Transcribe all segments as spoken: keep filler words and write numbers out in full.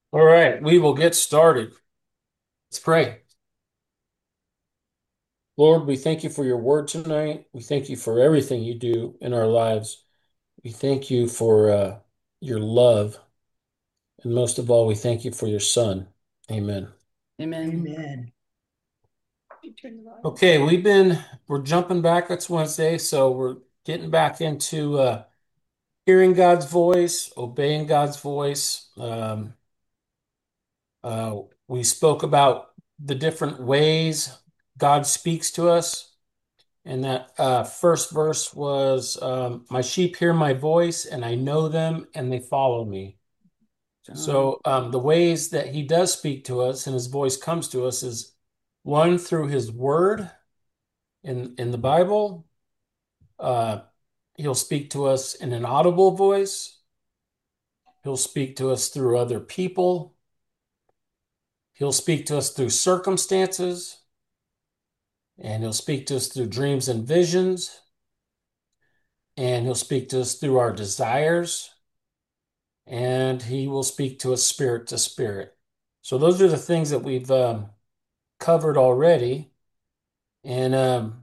All right, we will get started. Let's pray. Lord, we thank you for your word tonight. We thank you for everything you do in our lives. We thank you for uh, your love. And most of all, we thank you for your son. Amen. Amen. Amen. Okay, we've been, we're jumping back. It's Wednesday, so we're getting back into uh, hearing God's voice, obeying God's voice. Um, uh, we spoke about the different ways God speaks to us. And that uh, first verse was, um, My sheep hear my voice, and I know them, and they follow me. John. So um, the ways that he does speak to us and his voice comes to us is one through his word in, in the Bible. Uh, he'll speak to us in an audible voice. He'll speak to us through other people. He'll speak to us through circumstances, and he'll speak to us through dreams and visions, and he'll speak to us through our desires, and he will speak to us spirit to spirit. So those are the things that we've um, covered already. And um,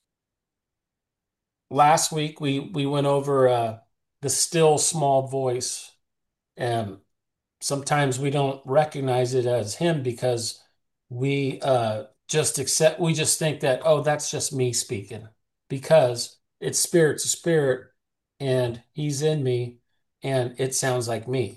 last week we we went over uh, the still small voice, and sometimes we don't recognize it as him because we uh, just accept. We just think that, oh, that's just me speaking because it's spirit to spirit, and he's in me, and it sounds like me.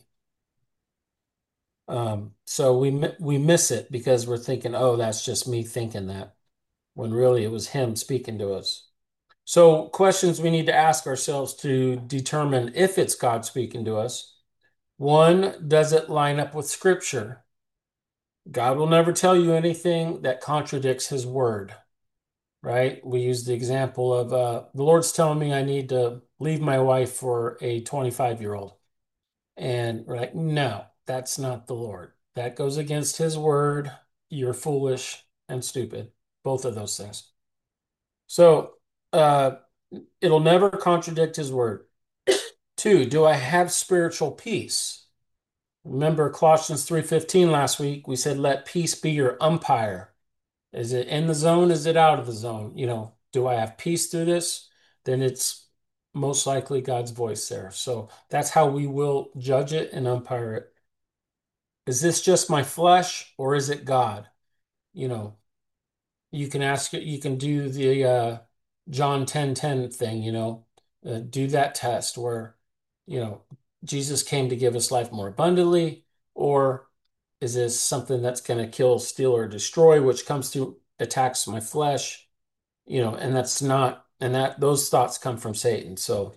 Um, so we mi- we miss it because we're thinking, oh, that's just me thinking that, when really it was him speaking to us. So questions we need to ask ourselves to determine if it's God speaking to us. One, does it line up with Scripture? God will never tell you anything that contradicts his word, right? We use the example of uh, the Lord's telling me I need to leave my wife for a twenty-five year old. And we're like, no, that's not the Lord. That goes against his word. You're foolish and stupid. Both of those things. So uh, it'll never contradict his word. Two, do I have spiritual peace? Remember Colossians three fifteen last week, we said, let peace be your umpire. Is it in the zone? Is it out of the zone? You know, do I have peace through this? Then it's most likely God's voice there. So that's how we will judge it and umpire it. Is this just my flesh or is it God? You know, you can ask it, you can do the uh, John ten ten thing, you know, uh, do that test where, you know, Jesus came to give us life more abundantly, or is this something that's going to kill, steal, or destroy, which comes through attacks my flesh, you know, and that's not, and that those thoughts come from Satan. So,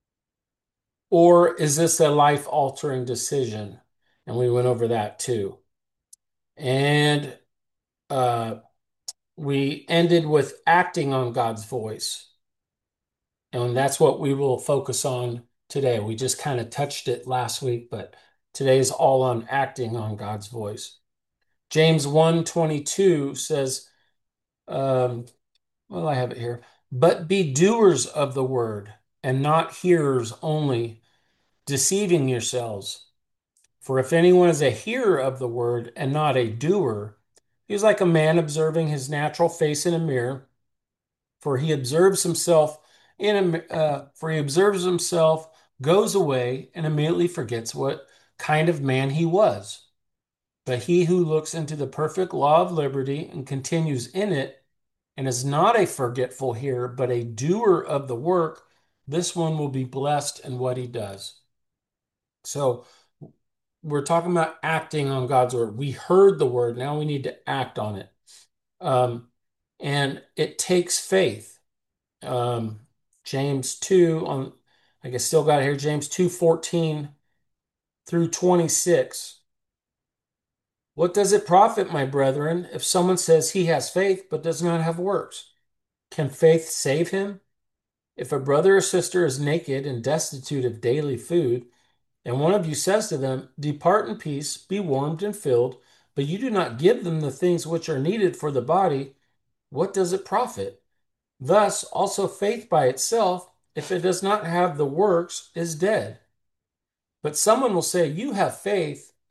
or is this a life altering decision? And we went over that too. And uh, we ended with acting on God's voice. And that's what we will focus on today. We just kind of touched it last week, but today is all on acting on God's voice. James one twenty-two says, um, well, I have it here, but be doers of the word and not hearers only, deceiving yourselves. For if anyone is a hearer of the word and not a doer, he is like a man observing his natural face in a mirror. For he observes himself in a, uh, for he observes himself, goes away, and immediately forgets what kind of man he was. But he who looks into the perfect law of liberty and continues in it, and is not a forgetful hearer, but a doer of the work, this one will be blessed in what he does. So we're talking about acting on God's word. We heard the word, now we need to act on it. Um, and it takes faith. Um, James two on, I guess still got it here, James two fourteen through twenty-six. What does it profit, my brethren, if someone says he has faith but does not have works? Can faith save him? If a brother or sister is naked and destitute of daily food, and one of you says to them, depart in peace, be warmed and filled, but you do not give them the things which are needed for the body, what does it profit? Thus also faith by itself, if it does not have the works, is dead. But someone will say, you have faith,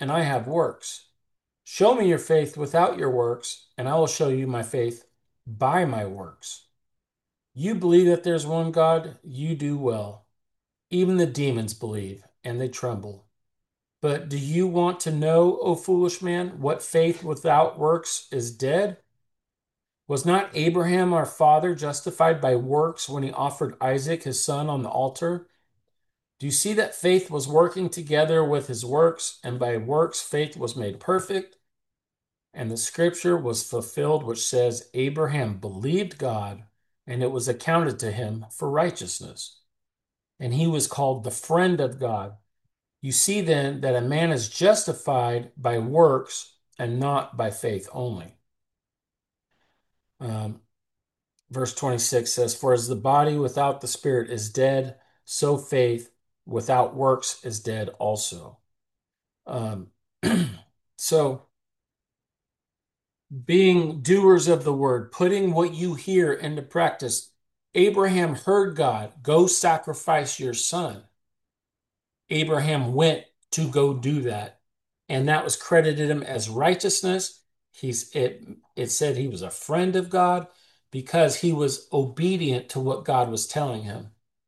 and I have works. Show me your faith without your works, and I will show you my faith by my works. You believe that there's one God, you do well. Even the demons believe, and they tremble. But do you want to know, O foolish man, what faith without works is dead? Was not Abraham our father justified by works when he offered Isaac his son on the altar? Do you see that faith was working together with his works, and by works faith was made perfect? And the scripture was fulfilled, which says, Abraham believed God, and it was accounted to him for righteousness. And he was called the friend of God. You see then that a man is justified by works and not by faith only. Um, verse twenty-six says, For as the body without the spirit is dead, so faith without works is dead also. Um, so, being doers of the word, putting what you hear into practice. Abraham heard God, go sacrifice your son. Abraham went to go do that, and that was credited him as righteousness. He's it it said he was a friend of God because he was obedient to what God was telling him.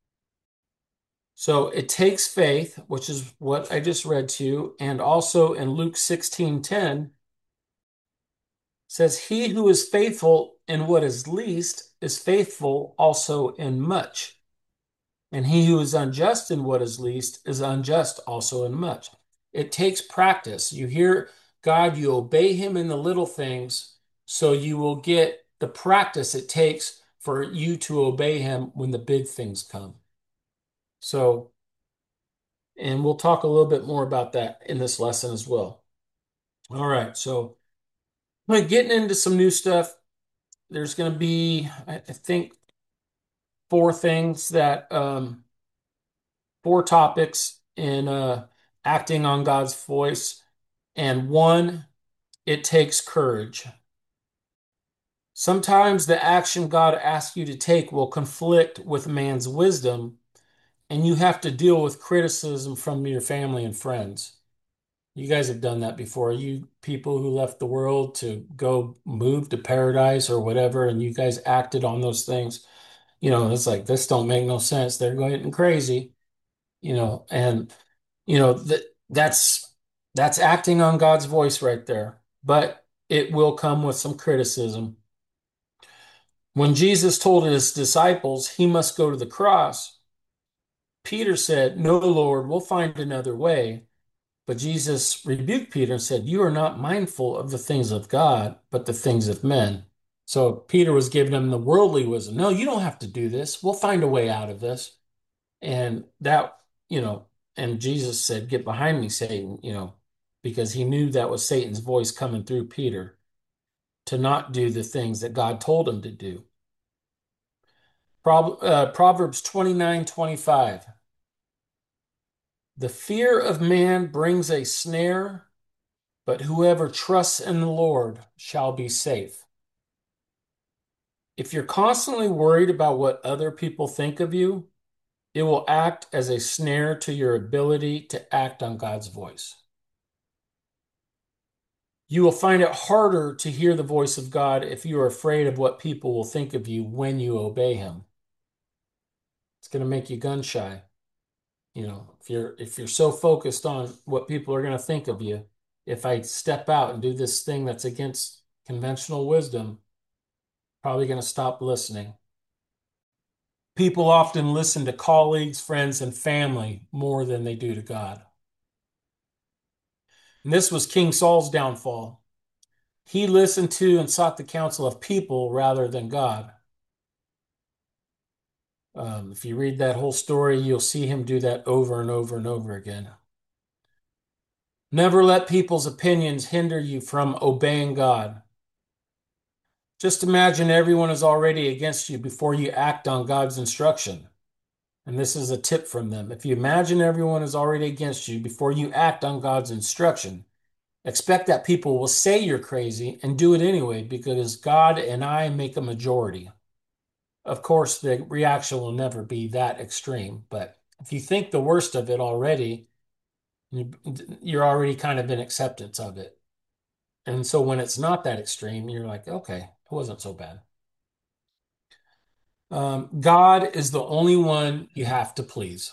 So it takes faith, which is what I just read to you, and also in Luke sixteen ten says, He who is faithful in what is least is faithful also in much. And he who is unjust in what is least is unjust also in much. It takes practice. You hear God, you obey him in the little things, so you will get the practice it takes for you to obey him when the big things come. So, and we'll talk a little bit more about that in this lesson as well. All right, so I'm getting into some new stuff. There's going to be, I think, four things that um, four topics in uh, acting on God's voice. And one, it takes courage. Sometimes the action God asks you to take will conflict with man's wisdom, and you have to deal with criticism from your family and friends. You guys have done that before. You people who left the world to go move to paradise or whatever, and you guys acted on those things. You know, it's like, this don't make no sense. They're going crazy, you know, and you know that that's that's acting on God's voice right there. But it will come with some criticism. When Jesus told his disciples he must go to the cross, Peter said, No, Lord, we'll find another way. But Jesus rebuked Peter and said, You are not mindful of the things of God, but the things of men. So Peter was giving him the worldly wisdom. No, you don't have to do this. We'll find a way out of this. And that, you know, and Jesus said, Get behind me, Satan, you know, because he knew that was Satan's voice coming through Peter to not do the things that God told him to do. Pro uh, Proverbs twenty-nine twenty-five. The fear of man brings a snare, but whoever trusts in the Lord shall be safe. If you're constantly worried about what other people think of you, it will act as a snare to your ability to act on God's voice. You will find it harder to hear the voice of God if you are afraid of what people will think of you when you obey him. It's going to make you gun shy. You know, if you're if you're so focused on what people are going to think of you, if I step out and do this thing that's against conventional wisdom, probably going to stop listening. People often listen to colleagues, friends, and family more than they do to God. And this was King Saul's downfall. He listened to and sought the counsel of people rather than God. Um, if you read that whole story, you'll see him do that over and over and over again. Never let people's opinions hinder you from obeying God. Just imagine everyone is already against you before you act on God's instruction. And this is a tip from them. If you imagine everyone is already against you before you act on God's instruction, expect that people will say you're crazy and do it anyway because God and I make a majority. Of course, the reaction will never be that extreme, but if you think the worst of it already, You're already kind of in acceptance of it. And so when it's not that extreme, you're like, okay, it wasn't so bad. Um, God is the only one you have to please.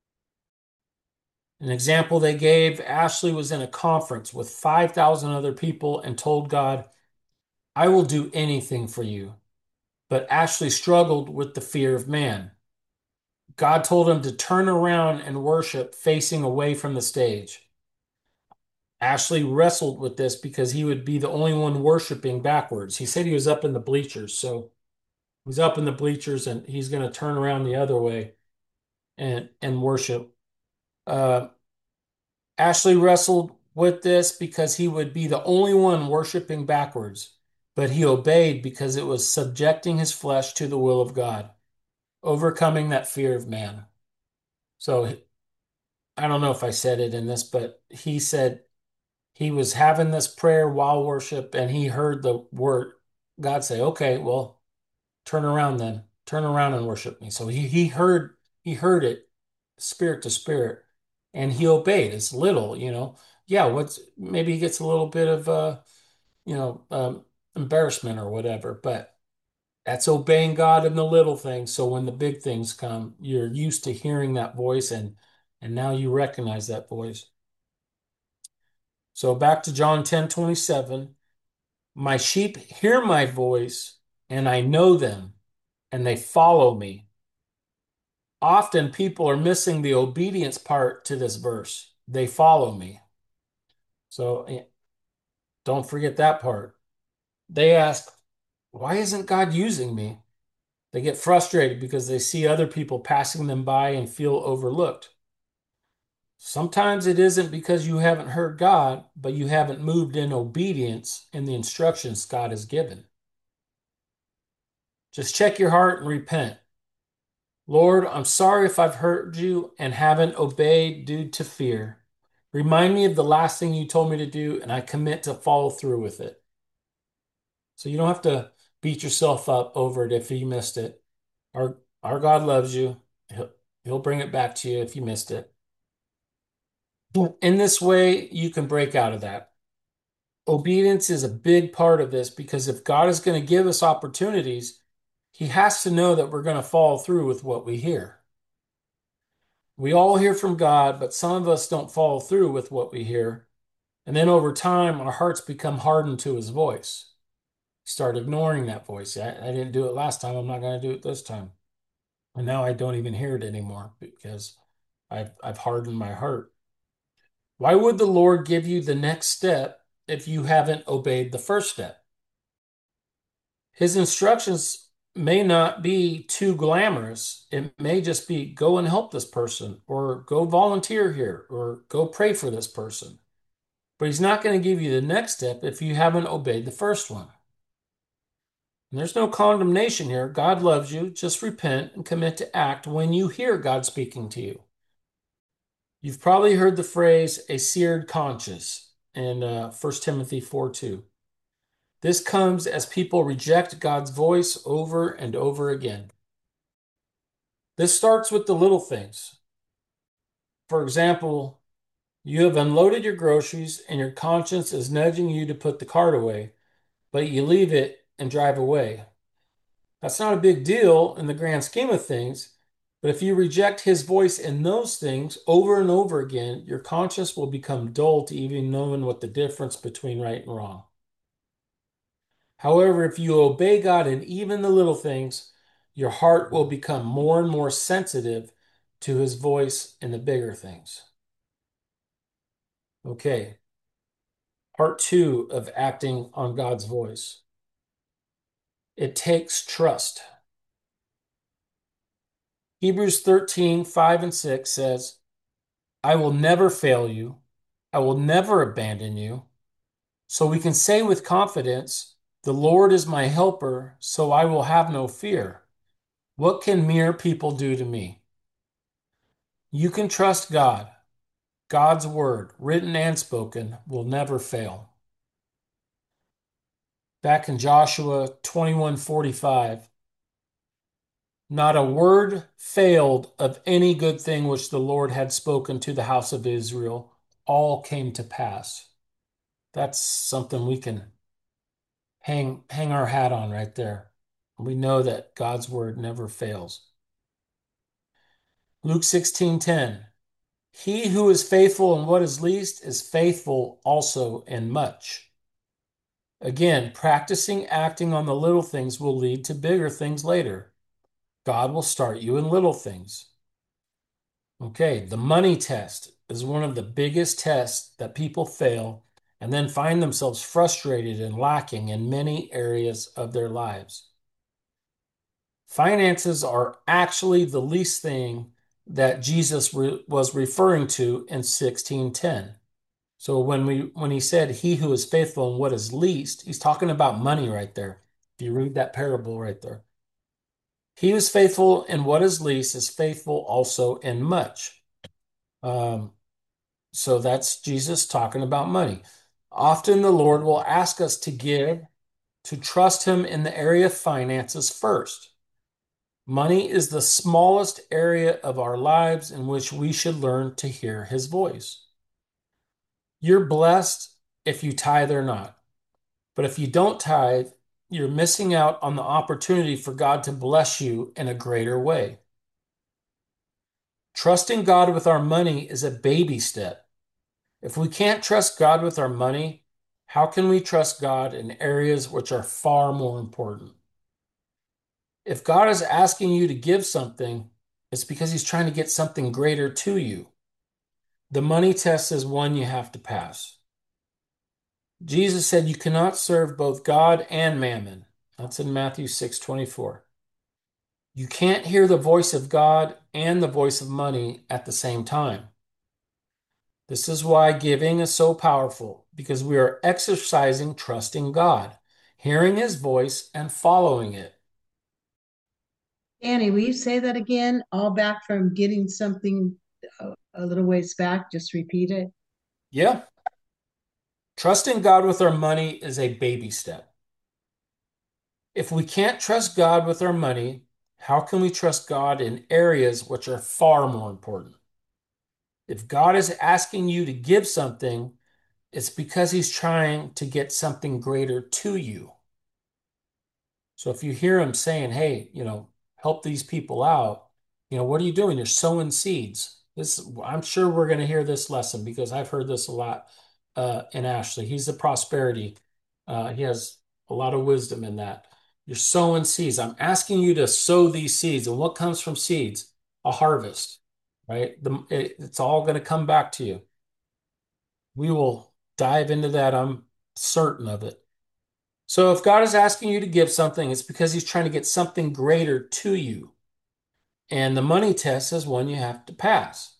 An example they gave, Ashley was in a conference with five thousand other people and told God, I will do anything for you. But Ashley struggled with the fear of man. God told him to turn around and worship facing away from the stage. Ashley wrestled with this because he would be the only one worshiping backwards. He said he was up in the bleachers, so he's up in the bleachers and he's going to turn around the other way and and worship. Uh, Ashley wrestled with this because he would be the only one worshiping backwards, but he obeyed because it was subjecting his flesh to the will of God, overcoming that fear of man. So I don't know if I said it in this, but he said he was having this prayer while worship and he heard the word God say, okay, well, turn around then. Turn around and worship me. So he he heard he heard it spirit to spirit and he obeyed. It's little, you know. Yeah, what's maybe he gets a little bit of uh, you know, um, embarrassment or whatever, but that's obeying God in the little things. So when the big things come, you're used to hearing that voice and and now you recognize that voice. So back to John ten twenty-seven. My sheep hear my voice, and I know them, and they follow me. Often people are missing the obedience part to this verse. They follow me. So eh, don't forget that part. They ask, why isn't God using me? They get frustrated because they see other people passing them by and feel overlooked. Sometimes it isn't because you haven't heard God, but you haven't moved in obedience in the instructions God has given. Just check your heart and repent. Lord, I'm sorry if I've hurt you and haven't obeyed due to fear. Remind me of the last thing you told me to do, and I commit to follow through with it. So you don't have to beat yourself up over it if you missed it. Our, our God loves you. He'll, he'll bring it back to you if you missed it. In this way, you can break out of that. Obedience is a big part of this because if God is going to give us opportunities, He has to know that we're going to follow through with what we hear. We all hear from God, but some of us don't follow through with what we hear. And then over time, our hearts become hardened to His voice. Start ignoring that voice. I, I didn't do it last time. I'm not going to do it this time. And now I don't even hear it anymore because I've, I've hardened my heart. Why would the Lord give you the next step if you haven't obeyed the first step? His instructions may not be too glamorous. It may just be go and help this person, or go volunteer here, or go pray for this person. But he's not going to give you the next step if you haven't obeyed the first one. And there's no condemnation here. God loves you. Just repent and commit to act when you hear God speaking to you. You've probably heard the phrase a seared conscience in uh, First Timothy four two. This comes as people reject God's voice over and over again. This starts with the little things. For example, you have unloaded your groceries and your conscience is nudging you to put the cart away, but you leave it and drive away. That's not a big deal in the grand scheme of things, but if you reject his voice in those things over and over again, your conscience will become dull to even knowing what the difference between right and wrong. However, if you obey God in even the little things, your heart will become more and more sensitive to his voice in the bigger things. Okay, part two of acting on God's voice. It takes trust. Hebrews thirteen, five and six says, I will never fail you. I will never abandon you. So we can say with confidence, the Lord is my helper, so I will have no fear. What can mere people do to me? You can trust God. God's word, written and spoken, will never fail. Back in Joshua twenty-one forty-five, not a word failed of any good thing which the Lord had spoken to the house of Israel. all came to pass. That's something we can hang hang our hat on right there. We know that God's word never fails. Luke sixteen ten. He who is faithful in what is least is faithful also in much. Again, practicing acting on the little things will lead to bigger things later. God will start you in little things. Okay, the money test is one of the biggest tests that people fail and then find themselves frustrated and lacking in many areas of their lives. Finances are actually the least thing that Jesus re- was referring to in sixteen ten. So when we when he said he who is faithful in what is least, he's talking about money right there. If you read that parable right there. He who is faithful in what is least is faithful also in much. Um, so that's Jesus talking about money. Often the Lord will ask us to give, to trust him in the area of finances first. Money is the smallest area of our lives in which we should learn to hear his voice. You're blessed if you tithe or not. But if you don't tithe, you're missing out on the opportunity for God to bless you in a greater way. Trusting God with our money is a baby step. If we can't trust God with our money, how can we trust God in areas which are far more important? If God is asking you to give something, it's because he's trying to get something greater to you. The money test is one you have to pass. Jesus said you cannot serve both God and mammon. That's in Matthew six twenty-four. You can't hear the voice of God and the voice of money at the same time. This is why giving is so powerful, because we are exercising trusting God, hearing his voice and following it. Annie, will you say that again? All back from getting something a, a little ways back. Just repeat it. Yeah. Trusting God with our money is a baby step. If we can't trust God with our money, how can we trust God in areas which are far more important? If God is asking you to give something, it's because he's trying to get something greater to you. So if you hear him saying, hey, you know, help these people out, you know, what are you doing? You're sowing seeds. This, I'm sure we're going to hear this lesson because I've heard this a lot uh, in Ashley. He's the prosperity. Uh, he has a lot of wisdom in that. You're sowing seeds. I'm asking you to sow these seeds. And what comes from seeds? A harvest, right? The, it, it's all going to come back to you. We will dive into that. I'm certain of it. So if God is asking you to give something, it's because he's trying to get something greater to you. And the money test is one you have to pass.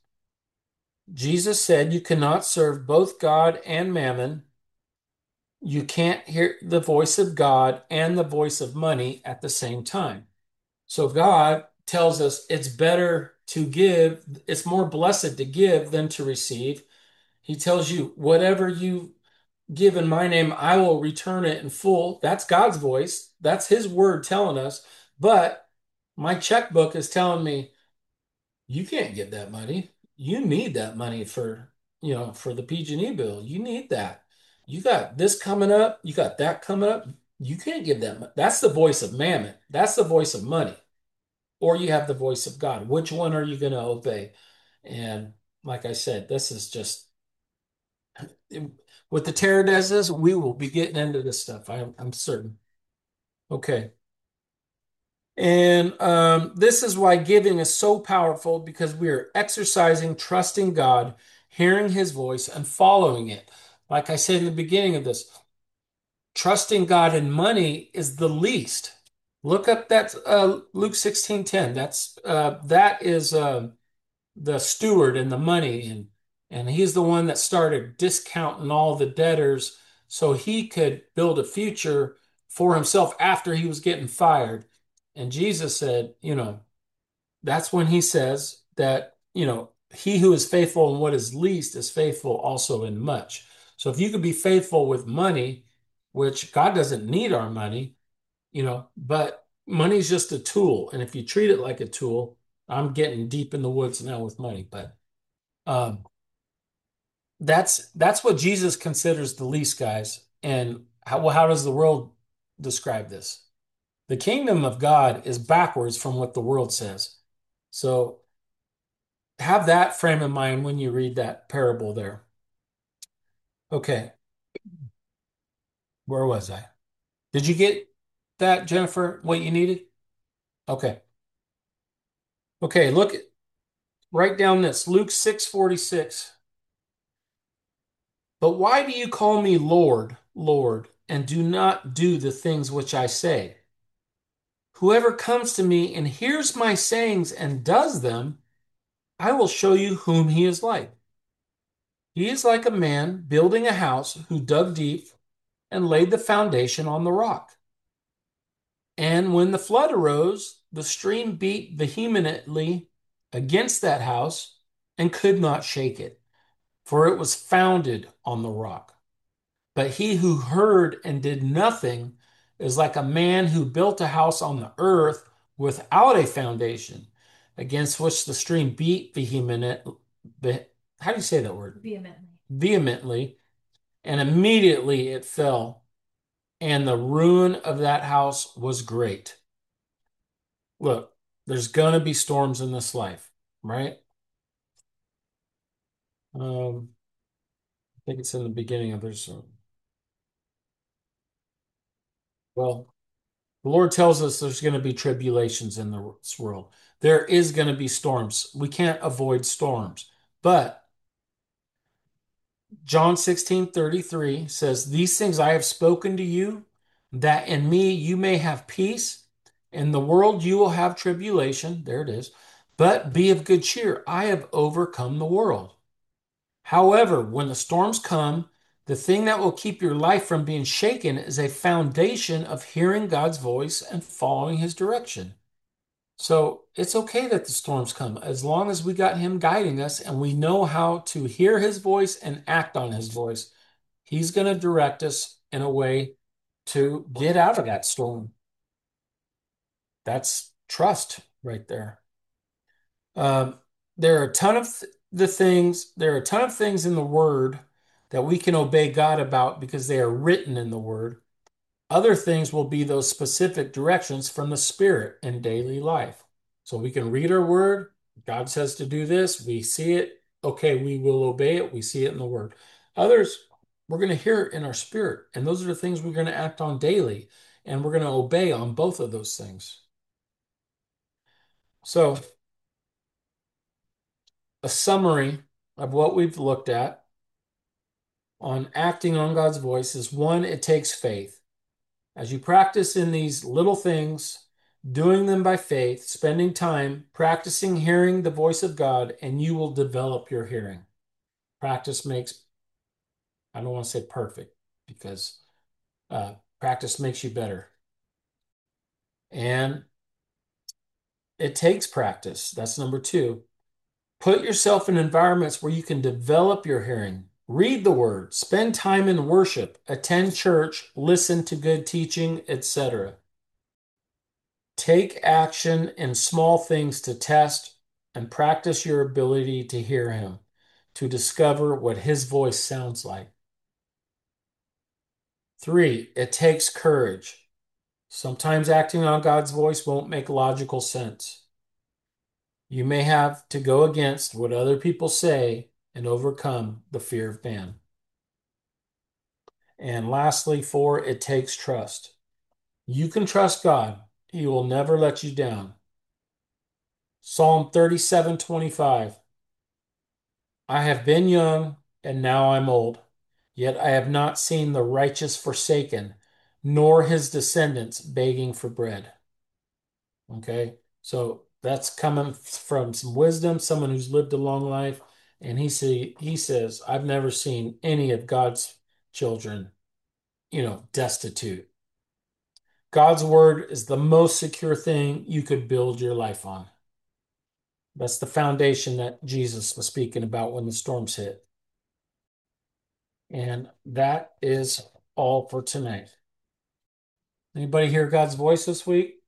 Jesus said you cannot serve both God and mammon. You can't hear the voice of God and the voice of money at the same time. So God tells us it's better to give, it's more blessed to give than to receive. He tells you, whatever you give in my name, I will return it in full. That's God's voice. That's his word telling us. But my checkbook is telling me, you can't get that money. You need that money for, you know, for the P G and E bill. You need that. You got this coming up. You got that coming up. You can't give that. Mon- That's the voice of mammon. That's the voice of money. Or you have the voice of God. Which one are you going to obey? And like I said, this is just with the tarot desks, we will be getting into this stuff. I, I'm certain. Okay. And um, this is why giving is so powerful because we are exercising trusting God, hearing his voice, and following it. Like I said in the beginning of this, trusting God in money is the least. Look up that uh, Luke sixteen ten. That's uh, that is uh, the steward and the money, and and he's the one that started discounting all the debtors so he could build a future for himself after he was getting fired. And Jesus said, you know, that's when he says that, you know, he who is faithful in what is least is faithful also in much. So if you could be faithful with money, which God doesn't need our money, you know, but money's just a tool. And if you treat it like a tool, I'm getting deep in the woods now with money, but um, that's that's what Jesus considers the least, guys. And how, well, how does the world describe this? The kingdom of God is backwards from what the world says. So have that frame of mind when you read that parable there. Okay, where was I? Did you get that, Jennifer? What you needed? Okay. Okay, look, write down this. Luke six forty-six. But why do you call me Lord, Lord, and do not do the things which I say? Whoever comes to me and hears my sayings and does them, I will show you whom he is like. He is like a man building a house who dug deep and laid the foundation on the rock. And when the flood arose, the stream beat vehemently against that house and could not shake it, for it was founded on the rock. But he who heard and did nothing is like a man who built a house on the earth without a foundation, against which the stream beat vehement, how do you say that word? Vehemently. Vehemently, and immediately it fell, and the ruin of that house was great. Look, there's going to be storms in this life, right? Um, I think it's in the beginning of this. Well, the Lord tells us there's going to be tribulations in this world. There is going to be storms. We can't avoid storms. But John sixteen thirty-three says, these things I have spoken to you, that in me you may have peace. In the world you will have tribulation. There it is. But be of good cheer. I have overcome the world. However, when the storms come, the thing that will keep your life from being shaken is a foundation of hearing God's voice and following his direction. So it's okay that the storms come as long as we got him guiding us and we know how to hear his voice and act on his voice. He's going to direct us in a way to get out of that storm. That's trust right there. Um, there are a ton of th- the things, there are a ton of things in the Word that we can obey God about because they are written in the Word. Other things will be those specific directions from the Spirit in daily life. So we can read our Word. God says to do this. We see it. Okay, we will obey it. We see it in the Word. Others, we're going to hear it in our spirit. And those are the things we're going to act on daily. And we're going to obey on both of those things. So, a summary of what we've looked at on acting on God's voice is one, it takes faith. As you practice in these little things, doing them by faith, spending time practicing hearing the voice of God, and you will develop your hearing. Practice makes, I don't want to say perfect because uh, practice makes you better. And it takes practice. That's number two. Put yourself in environments where you can develop your hearing. Read the word, spend time in worship, attend church, listen to good teaching, et cetera. Take action in small things to test and practice your ability to hear him, to discover what his voice sounds like. Three, it takes courage. Sometimes acting on God's voice won't make logical sense. You may have to go against what other people say and overcome the fear of man. And lastly, four, it takes trust. You can trust God. He will never let you down. Psalm thirty-seven twenty-five. I have been young and now I'm old, yet I have not seen the righteous forsaken, nor his descendants begging for bread. Okay, so that's coming from some wisdom, someone who's lived a long life. And he say, he says, I've never seen any of God's children, you know, destitute. God's word is the most secure thing you could build your life on. That's the foundation that Jesus was speaking about when the storms hit. And that is all for tonight. Anybody hear God's voice this week?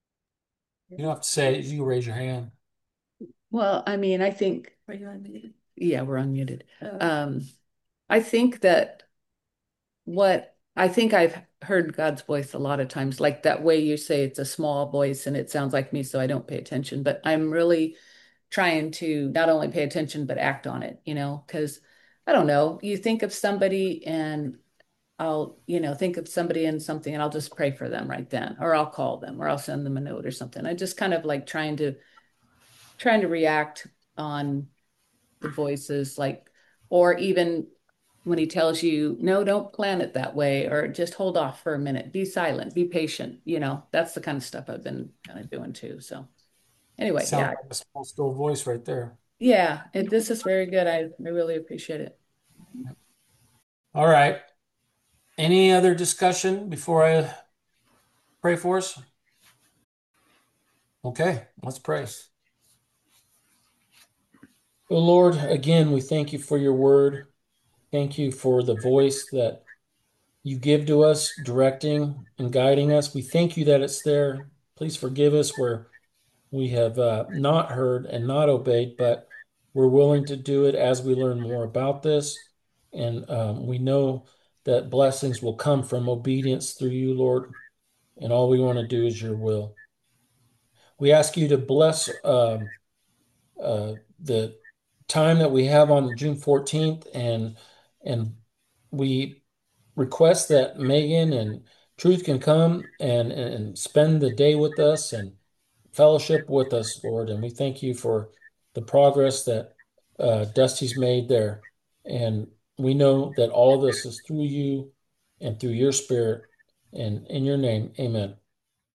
You don't have to say it. You can raise your hand. Well, I mean, I think. Where you want me to- Yeah, we're unmuted. Um, I think that what I think I've heard God's voice a lot of times, like that way you say it's a small voice and it sounds like me, so I don't pay attention. But I'm really trying to not only pay attention, but act on it, you know, because I don't know, you think of somebody and I'll, you know, think of somebody and something and I'll just pray for them right then, or I'll call them or I'll send them a note or something. I just kind of like trying to trying to react on the voices, like, or even when he tells you, no, don't plan it that way, or just hold off for a minute, be silent, be patient, you know, that's the kind of stuff I've been kind of doing too. So anyway, Sounds yeah, like a small, still voice right there. yeah, it, this is very good. I, I really appreciate it. All right. Any other discussion before I pray for us? Okay, let's pray. Oh Lord, again, we thank you for your word. Thank you for the voice that you give to us, directing and guiding us. We thank you that it's there. Please forgive us where we have uh, not heard and not obeyed, but we're willing to do it as we learn more about this. And um, we know that blessings will come from obedience through you, Lord. And all we want to do is your will. We ask you to bless um, uh, the time that we have on June fourteenth, and and we request that Megan and Truth can come and and spend the day with us and fellowship with us, Lord. And we thank you for the progress that uh, Dusty's made there. And we know that all of this is through you and through your spirit. And in your name, amen.